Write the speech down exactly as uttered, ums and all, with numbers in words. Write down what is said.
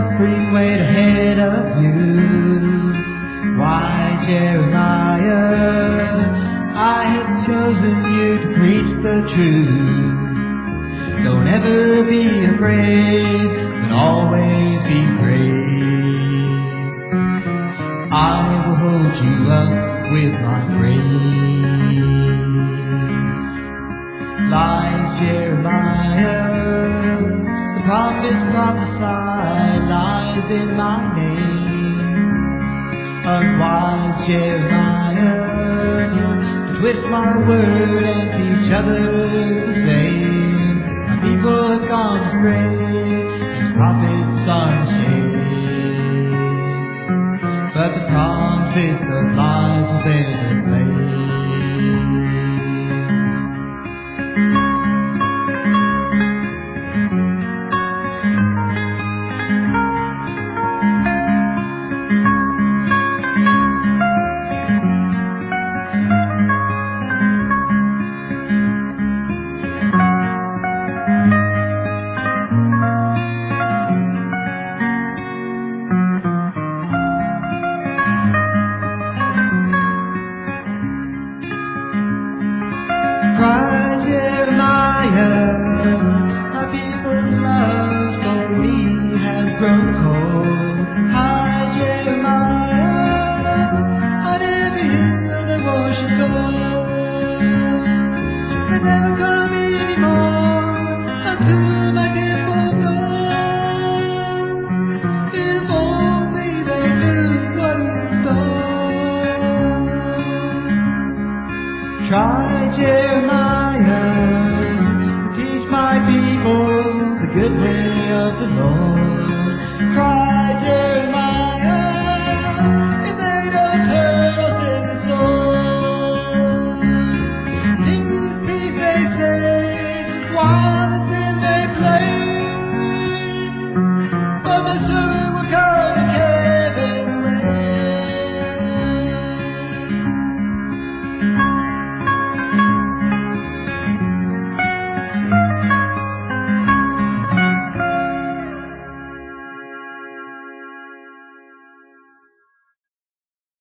freeway ahead of you. Why, Jeremiah, I have chosen you to preach the truth. Don't ever be afraid, but always be brave. I will hold you up with my praise. Lies Jeremiah, the prophets prophesy lies in my name. Unwise Jeremiah, to twist my word and teach others the same. My people have gone astray, and prophets are ashamed. But the prophets of lies will bear their blame. Cry, Jeremiah, my people's love for me has grown cold. Hi, Jeremiah, on every hill that washes gold. They never come anymore until my kinsfolk gone. If only they knew what is in store. Try, Jeremiah, teach my people the good way of the Lord.